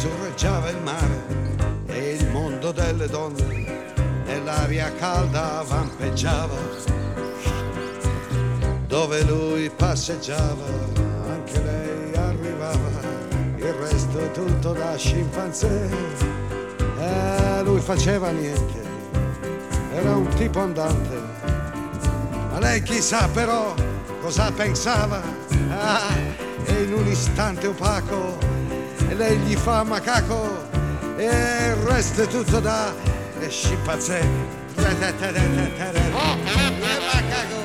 lussureggiava il mare e il mondo delle donne nell'aria calda vampeggiava. Dove lui passeggiava anche lei arrivava, il resto è tutto da scimpanzé. Lui faceva niente, era un tipo andante, ma lei chissà però cosa pensava. E in un istante opaco lei gli fa macaco e il resto è tutto da scimpanzé. Macaco.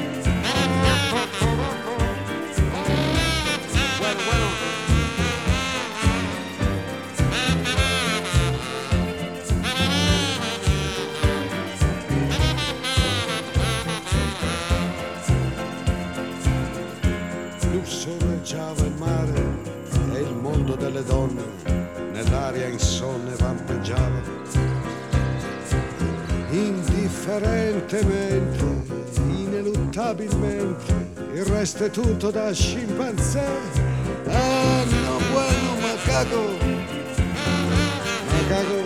Lussureggiava il mare e il mondo delle donne nell'aria insonne vampeggiava. Indifferentemente, ineluttabilmente, il resto è tutto da scimpanzé. No bueno, macaco. Macaco.